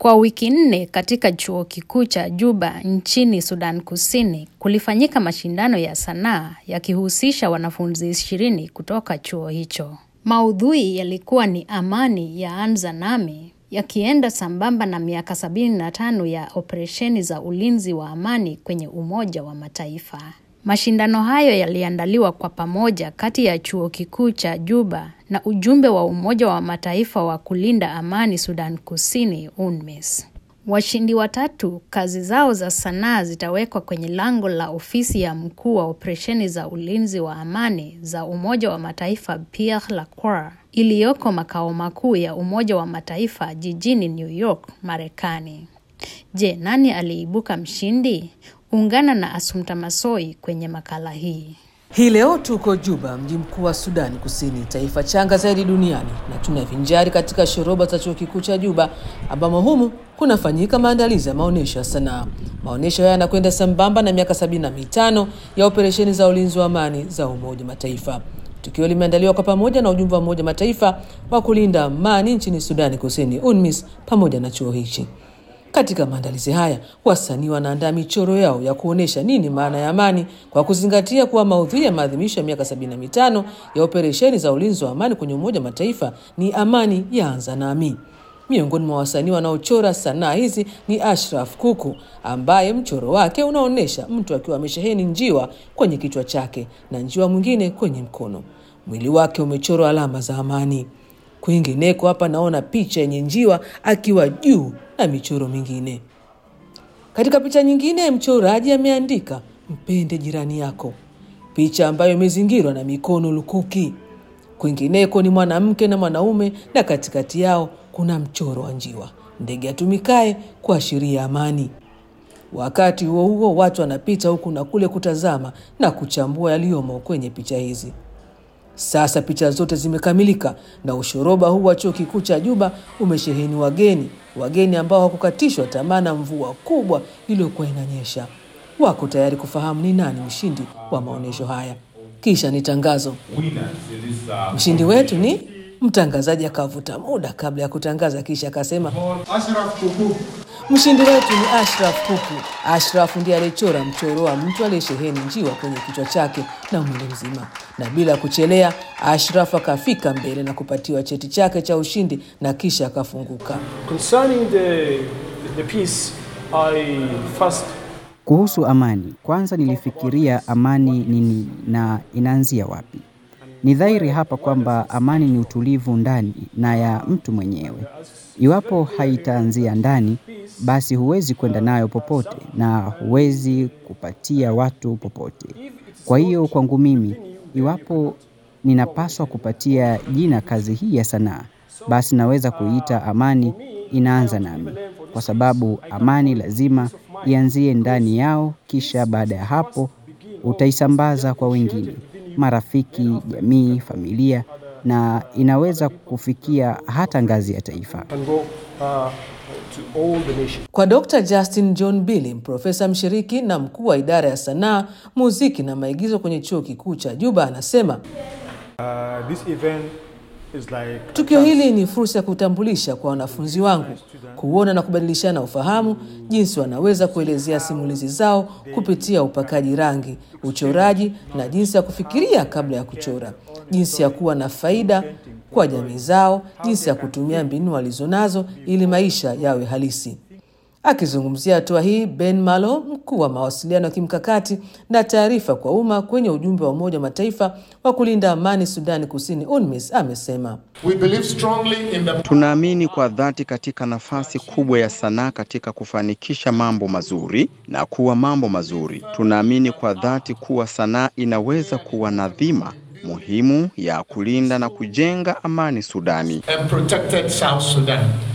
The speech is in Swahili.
Kwa wiki 4 katika chuo kikuu cha Juba nchini Sudan Kusini kulifanyika mashindano ya sanaa yakihusisha wanafunzi 20 kutoka chuo hicho. Maudhui yalikuwa ni amani ya anza nami, yakienda sambamba na miaka 75 ya operesheni za ulinzi wa amani kwenye Umoja wa Mataifa. Mashindano hayo yaliandaliwa kwa pamoja kati ya chuo kikuu cha Juba na ujumbe wa Umoja wa Mataifa wa kulinda amani Sudan Kusini UNMISS. Washindi watatu kazi zao za sanaa zitawekwa kwenye lango la ofisi ya mkuu wa operesheni za ulinzi wa amani za Umoja wa Mataifa Pierre Lacroix, iliyoko makao makuu ya Umoja wa Mataifa jijini New York, Marekani. Je, nani aliibuka mshindi? Ungana na Asumta Masoi kwenye makala hii. Hii leo tuko Juba, mji mkuu wa Sudan Kusini, taifa changa zaidi duniani, na tunavinjari katika shoroba za chuo kikuu cha Juba ambamo humu kunafanyika maandalizi ya maonesho ya sanaa. Maonesho haya yanakwenda sambamba na miaka 75 ya operesheni za ulinzi wa amani za Umoja wa Mataifa. Tukio limeandaliwa kwa pamoja na ujumbe wa Umoja wa Mataifa wa kulinda amani nchini Sudan Kusini UNMISS pamoja na chuo hichi. Katika maandalizi haya, wasanii wanaandaa michoro yao ya kuonesha nini maana ya amani kwa kuzingatia kuwa maudhui ya maadhimisho ya miaka 75 ya operesheni za ulinzi wa amani kwenye Umoja wa Mataifa ni amani yaanza nami. Miongoni mwa wasanii wanaochora sanaa hizi ni Ashraf Kuku, ambaye mchoro wake unaonesha mtu akiwa amesheheni njiwa kwenye kichwa chake na njiwa mwingine kwenye mkono. Mwili wake umechorwa alama za amani. Kwingineko hapa naona picha yenye njiwa akiwa juu na michoro mingine. Katika picha nyingine mchoraji ameandika mpende jirani yako, picha ambayo imezingirwa na mikono lukuki. Kwingineko ni mwanamke na mwanaume na katikati yao kuna mchoro wa njiwa, ndege atumikae kuashiria amani. Wakati huo huo watu wanapita huku na kule kutazama na kuchambua yaliyomo kwenye picha hizi. Sasa picha zote zimekamilika na ushoroba huu wa chuo kikuu cha Juba umesheheni wageni ambao hakukatishwa tamaa na mvua kubwa iliyokuwa inanyesha. Wako tayari kufahamu ni nani mshindi wa maonesho haya. Kisha ni tangazo. Mshindi wetu ni mtangazaji, akavuta muda kabla ya kutangaza, kisha akasema Ashraf Kuku. Mshindi wetu ni Ashraf Kuku. Ashraf ndiye alichora mchoro wa mtu aliyesheheni njiwa kwenye kichwa chake na mwili mzima. Na bila kuchelea, Ashraf akafika mbele na kupatiwa cheti chake cha ushindi na kisha akafunguka. Concerning the piece, kuhusu amani, kwanza nilifikiria amani nini na inaanzia wapi. Ni dhahiri hapa kwamba amani ni utulivu ndani na ya mtu mwenyewe. Iwapo haitaanzia ndani, basi huwezi kwenda nayo popote na huwezi kupatia watu popote. Kwa hiyo kwangu mimi, iwapo ninapaswa kupatia jina kazi hii ya sanaa, basi naweza kuita amani inaanza nami. Kwa sababu amani lazima ianzie ndani yao, kisha baada ya hapo utaisambaza kwa wengine, marafiki, jamii, familia, na inaweza kufikia hata ngazi ya taifa. Kwa Dr. Justin John Billy, profesa mshiriki na mkuu wa idara ya sanaa, muziki na maigizo kwenye chuo kikuu cha Juba, anasema tukio hili ni fursa ya kutambulisha kwa wanafunzi wangu, kuona na kubadilishana ufahamu jinsi wanaweza kuelezea simulizi zao kupitia upakaji rangi, uchoraji na jinsi ya kufikiria kabla ya kuchora, jinsi ya kuwa na faida kwa jamii zao, jinsi ya kutumia mbinu walizonazo ili maisha yawe halisi. Akizungumzia hatua hii, Ben Malo, mkuu wa mawasiliano ya kimkakati na taarifa kwa umma kwenye ujumbe wa Umoja wa Mataifa wa kulinda amani Sudan Kusini UNMISS, amesema tunaamini kwa dhati katika nafasi kubwa ya sanaa katika kufanikisha mambo mazuri na kuwa mambo mazuri. Tunaamini kwa dhati kuwa sanaa inaweza kuwa na dhima muhimu ya kulinda na kujenga amani Sudani. And protected South Sudan.